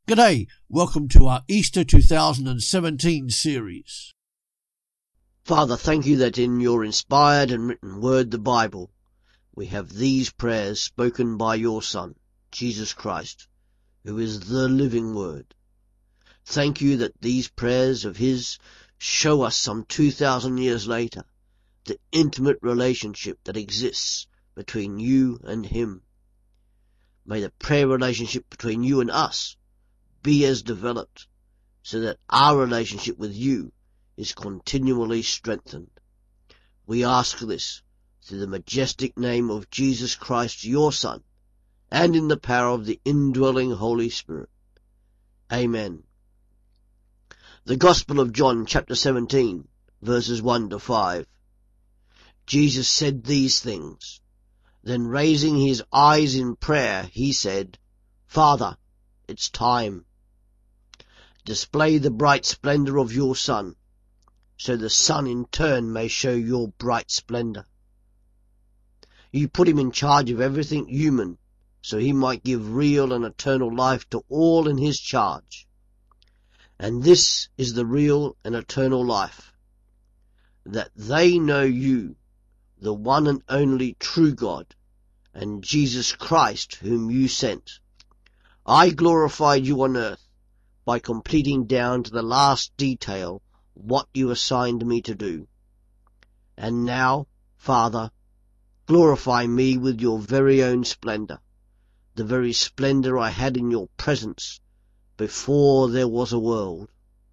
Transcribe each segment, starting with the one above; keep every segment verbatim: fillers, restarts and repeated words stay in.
G'day, welcome to our Easter two thousand seventeen series. Father, thank you that in your inspired and written word, the Bible, we have these prayers spoken by your Son, Jesus Christ, who is the living word. Thank you that these prayers of his show us some two thousand years later the intimate relationship that exists between you and him. May the prayer relationship between you and us be as developed, so that our relationship with you is continually strengthened. We ask this through the majestic name of Jesus Christ, your Son, and in the power of the indwelling Holy Spirit. Amen. The Gospel of John, chapter seventeen, verses one to five. Jesus said these things. Then raising his eyes in prayer, he said, Father, it's time. Display the bright splendor of your Son, so the Son in turn may show your bright splendor. You put him in charge of everything human, so he might give real and eternal life to all in his charge. And this is the real and eternal life, that they know you, the one and only true God, and Jesus Christ whom you sent. I glorified you on earth by completing down to the last detail what you assigned me to do. And now, Father, glorify me with your very own splendor, the very splendor I had in your presence before there was a world.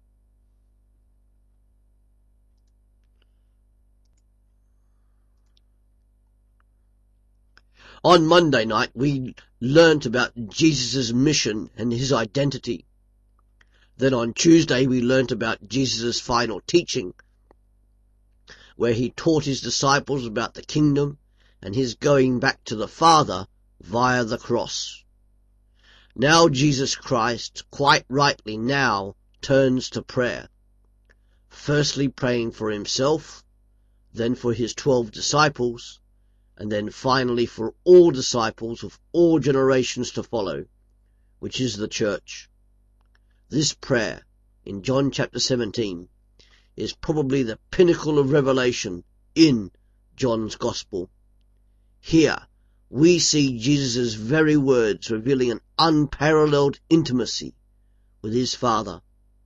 On Monday night we learnt about Jesus' mission and his identity. Then on Tuesday we learnt about Jesus' final teaching, where he taught his disciples about the kingdom and his going back to the Father via the cross. Now Jesus Christ, quite rightly now, turns to prayer, firstly praying for himself, then for his twelve disciples, and then finally for all disciples of all generations to follow, which is the church. This prayer, in John chapter seventeen, is probably the pinnacle of revelation in John's Gospel. Here we see Jesus' very words revealing an unparalleled intimacy with his Father.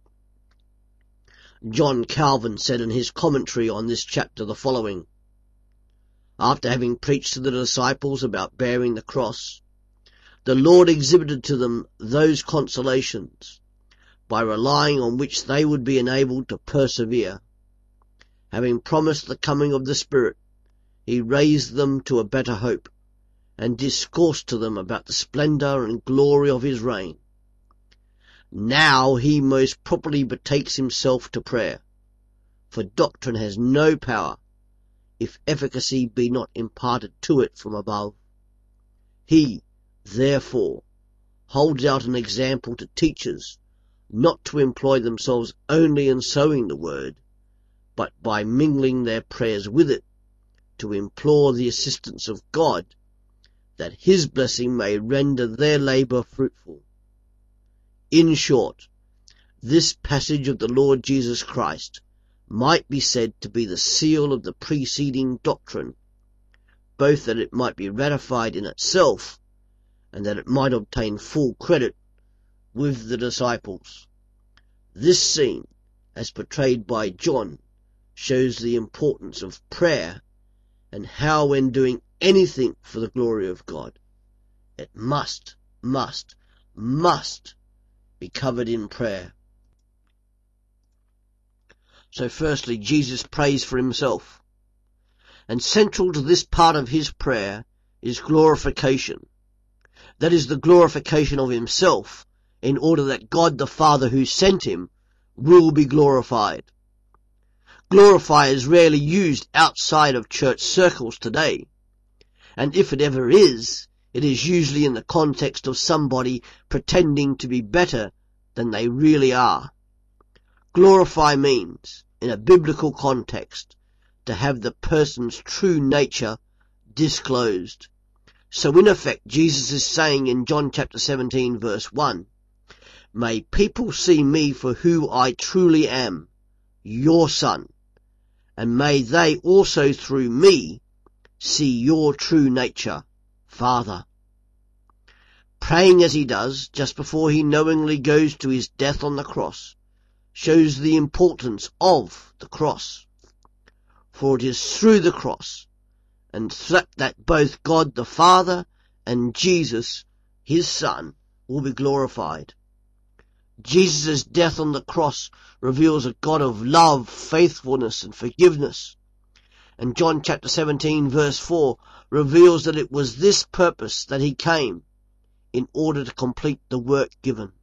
John Calvin said in his commentary on this chapter the following: After having preached to the disciples about bearing the cross, the Lord exhibited to them those consolations by relying on which they would be enabled to persevere. Having promised the coming of the Spirit, he raised them to a better hope, and discoursed to them about the splendour and glory of his reign. Now he most properly betakes himself to prayer, for doctrine has no power, if efficacy be not imparted to it from above. He, therefore, holds out an example to teachers, not to employ themselves only in sowing the word, but by mingling their prayers with it, to implore the assistance of God, that his blessing may render their labour fruitful. In short, this passage of the Lord Jesus Christ might be said to be the seal of the preceding doctrine, both that it might be ratified in itself, and that it might obtain full credit with the disciples. This scene, as portrayed by John, shows the importance of prayer, and how when doing anything for the glory of God, it must, must, must be covered in prayer. So firstly, Jesus prays for himself, and central to this part of his prayer is glorification. That is the glorification of himself, in order that God the Father who sent him will be glorified. Glorify is rarely used outside of church circles today, and if it ever is, it is usually in the context of somebody pretending to be better than they really are. Glorify means, in a biblical context, to have the person's true nature disclosed. So in effect, Jesus is saying in John chapter seventeen verse one, May people see me for who I truly am, your Son, and may they also through me see your true nature, Father. Praying as he does, just before he knowingly goes to his death on the cross, shows the importance of the cross. For it is through the cross, and that both God the Father and Jesus, his Son, will be glorified. Jesus' death on the cross reveals a God of love, faithfulness, and forgiveness. And John chapter seventeen verse four reveals that it was this purpose that he came, in order to complete the work given.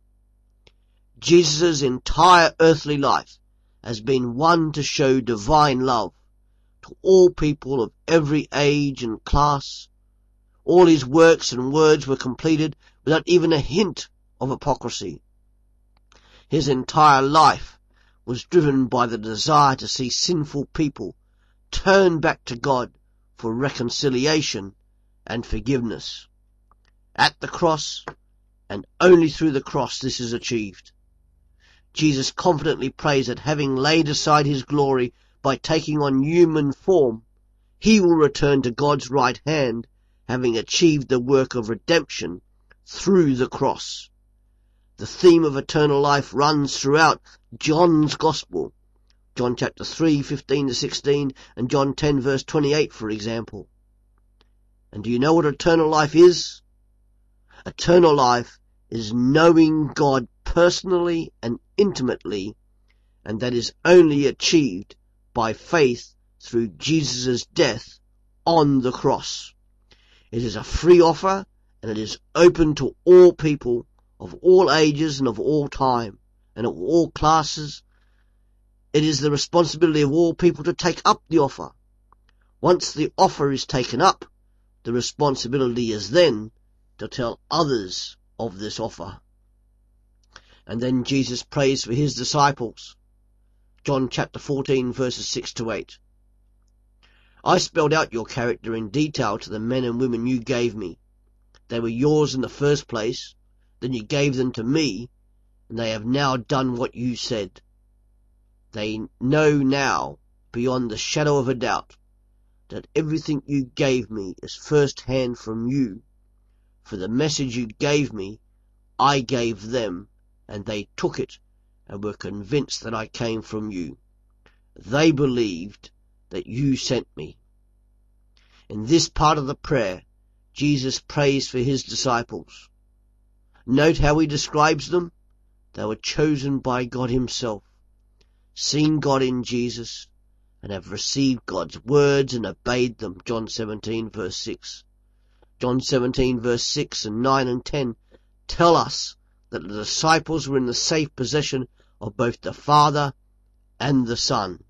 Jesus' entire earthly life has been one to show divine love to all people of every age and class. All his works and words were completed without even a hint of hypocrisy. His entire life was driven by the desire to see sinful people turn back to God for reconciliation and forgiveness. At the cross, and only through the cross, this is achieved. Jesus confidently prays that having laid aside his glory by taking on human form, he will return to God's right hand, having achieved the work of redemption through the cross. The theme of eternal life runs throughout John's Gospel, John chapter three, fifteen to sixteen, and John ten, verse twenty-eight, for example. And do you know what eternal life is? Eternal life is knowing God personally and intimately, and that is only achieved by faith through Jesus' death on the cross. It is a free offer, and it is open to all people of all ages and of all time and of all classes. It is the responsibility of all people to take up the offer. Once the offer is taken up, the responsibility is then to tell others of this offer. And then Jesus prays for his disciples. John chapter fourteen, verses six to eight. I spelled out your character in detail to the men and women you gave me. They were yours in the first place, then you gave them to me, and they have now done what you said. They know now, beyond the shadow of a doubt, that everything you gave me is first hand from you. For the message you gave me, I gave them, and they took it, and were convinced that I came from you. They believed that you sent me. In this part of the prayer, Jesus prays for his disciples. Note how he describes them. They were chosen by God himself, seen God in Jesus, and have received God's words and obeyed them. John seventeen, verse six. John seventeen, verse six and nine and ten tell us that the disciples were in the safe possession of both the Father and the Son.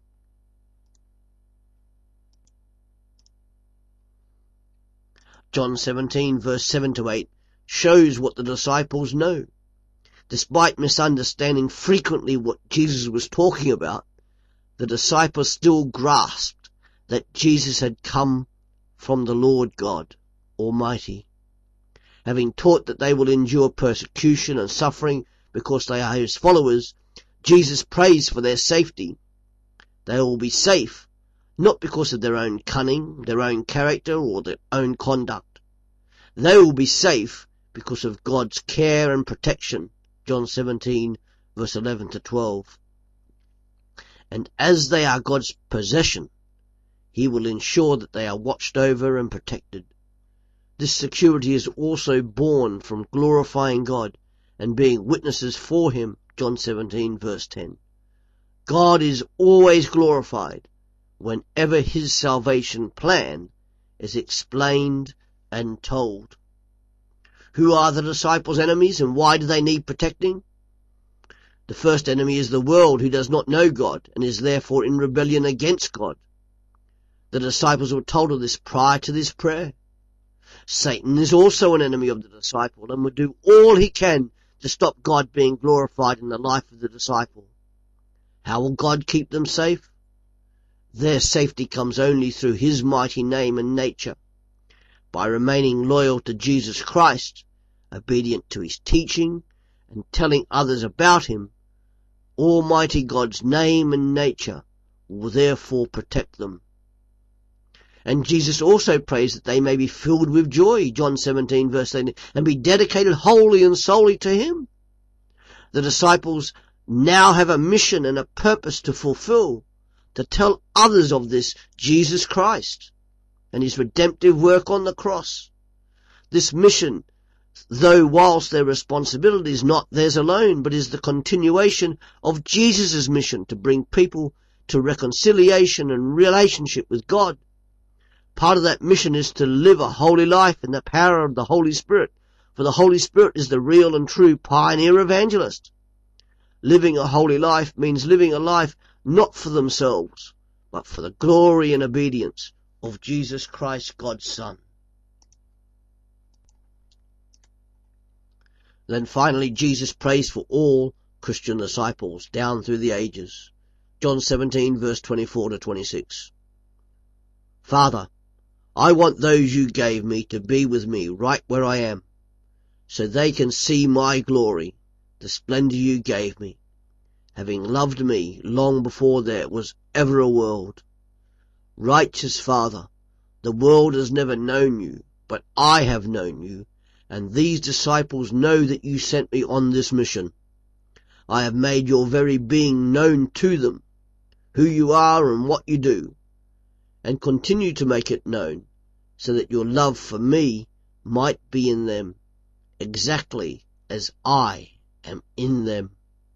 John seventeen, verse seven to eight shows what the disciples know. Despite misunderstanding frequently what Jesus was talking about, the disciples still grasped that Jesus had come from the Lord God Almighty. Having taught that they will endure persecution and suffering because they are his followers, Jesus prays for their safety. They will be safe, not because of their own cunning, their own character, or their own conduct. They will be safe because of God's care and protection. John seventeen, verse eleven to twelve. And as they are God's possession, he will ensure that they are watched over and protected. This security is also born from glorifying God and being witnesses for him. John seventeen, verse ten. God is always glorified whenever his salvation plan is explained and told. Who are the disciples' enemies, and why do they need protecting? The first enemy is the world, who does not know God and is therefore in rebellion against God. The disciples were told of this prior to this prayer. Satan is also an enemy of the disciple and will do all he can to stop God being glorified in the life of the disciple. How will God keep them safe? Their safety comes only through his mighty name and nature, by remaining loyal to Jesus Christ, obedient to his teaching, and telling others about him, Almighty God's name and nature will therefore protect them. And Jesus also prays that they may be filled with joy, John seventeen verse eighteen, and be dedicated wholly and solely to him. The disciples now have a mission and a purpose to fulfill, to tell others of this Jesus Christ and his redemptive work on the cross. This mission, though whilst their responsibility is not theirs alone, but is the continuation of Jesus' mission to bring people to reconciliation and relationship with God. Part of that mission is to live a holy life in the power of the Holy Spirit, for the Holy Spirit is the real and true pioneer evangelist. Living a holy life means living a life not for themselves, but for the glory and obedience of Jesus Christ, God's Son. Then finally, Jesus prays for all Christian disciples down through the ages. John seventeen verse twenty-four to twenty-six. Father, I want those you gave me to be with me right where I am, so they can see my glory, the splendor you gave me, having loved me long before there was ever a world. Righteous Father, the world has never known you, but I have known you, and these disciples know that you sent me on this mission. I have made your very being known to them, who you are and what you do, and continue to make it known, so that your love for me might be in them, exactly as I am in them.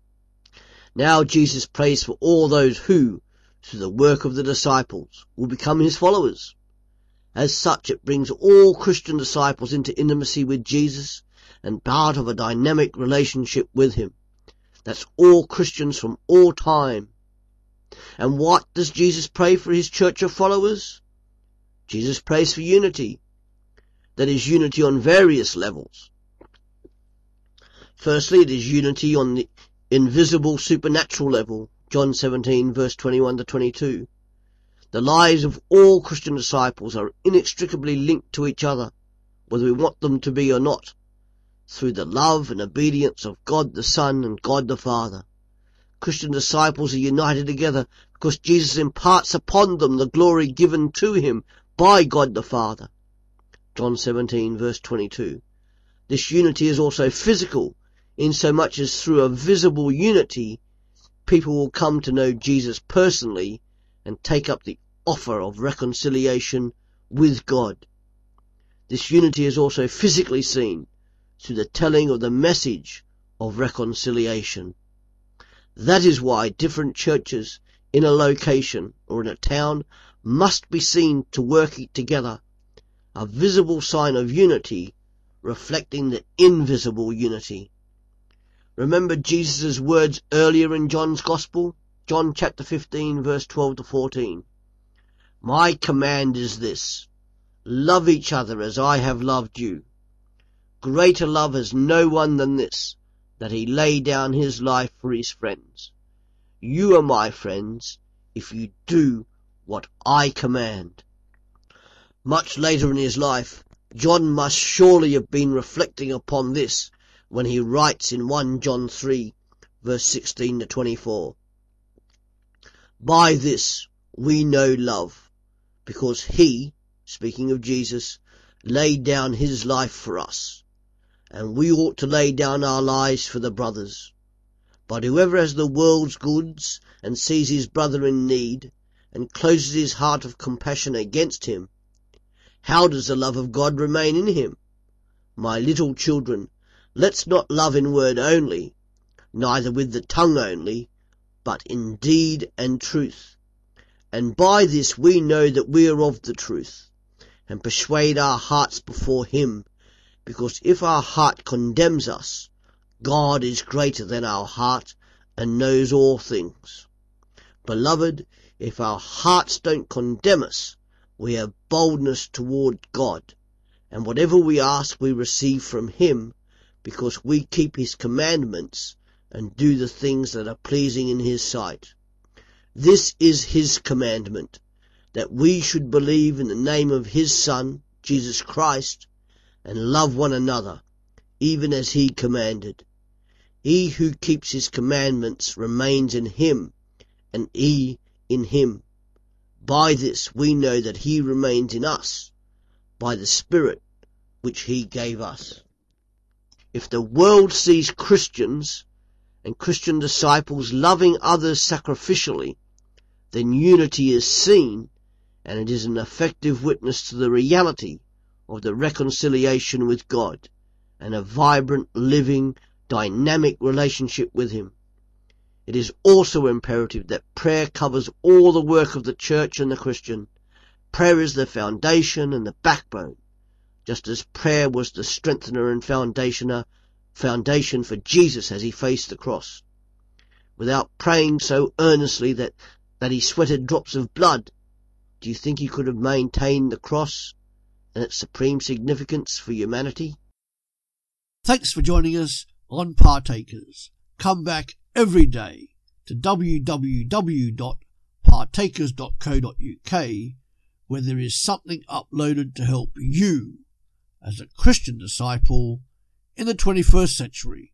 Now Jesus prays for all those who, through the work of the disciples, will become his followers. As such, it brings all Christian disciples into intimacy with Jesus and part of a dynamic relationship with him. That's all Christians from all time. And what does Jesus pray for his church of followers? Jesus prays for unity. That is unity on various levels. Firstly, it is unity on the invisible supernatural level. John seventeen verse twenty-one to twenty-two. The lives of all Christian disciples are inextricably linked to each other, whether we want them to be or not, through the love and obedience of God the Son and God the Father. Christian disciples are united together because Jesus imparts upon them the glory given to him by God the Father. John seventeen verse twenty-two. This unity is also physical, insomuch as through a visible unity, people will come to know Jesus personally and take up the offer of reconciliation with God. This unity is also physically seen through the telling of the message of reconciliation. That is why different churches in a location or in a town must be seen to work together, a visible sign of unity reflecting the invisible unity. Remember Jesus' words earlier in John's Gospel? John chapter fifteen verse twelve to fourteen. My command is this, love each other as I have loved you. Greater love has no one than this, that he lay down his life for his friends. You are my friends if you do what I command. Much later in his life, John must surely have been reflecting upon this when he writes in First John three verse sixteen to twenty-four. By this we know love, because he, speaking of Jesus, laid down his life for us, and we ought to lay down our lives for the brothers. But whoever has the world's goods and sees his brother in need and closes his heart of compassion against him, how does the love of God remain in him? My little children, let's not love in word only, neither with the tongue only, but in deed and truth. And by this we know that we are of the truth, and persuade our hearts before him, because if our heart condemns us, God is greater than our heart, and knows all things. Beloved, if our hearts don't condemn us, we have boldness toward God, and whatever we ask we receive from him, because we keep his commandments and do the things that are pleasing in his sight. This is his commandment, that we should believe in the name of his Son, Jesus Christ, and love one another, even as he commanded. He who keeps his commandments remains in him, and he in him. By this we know that he remains in us, by the Spirit which he gave us. If the world sees Christians and Christian disciples loving others sacrificially, then unity is seen, and it is an effective witness to the reality of the reconciliation with God and a vibrant, living, dynamic relationship with him. It is also imperative that prayer covers all the work of the church and the Christian. Prayer is the foundation and the backbone, just as prayer was the strengthener and foundationer, foundation for Jesus as he faced the cross. Without praying so earnestly that, that he sweated drops of blood, do you think he could have maintained the cross and its supreme significance for humanity? Thanks for joining us on Partakers. Come back every day to w w w dot partakers dot co dot u k, where there is something uploaded to help you as a Christian disciple in the twenty-first century.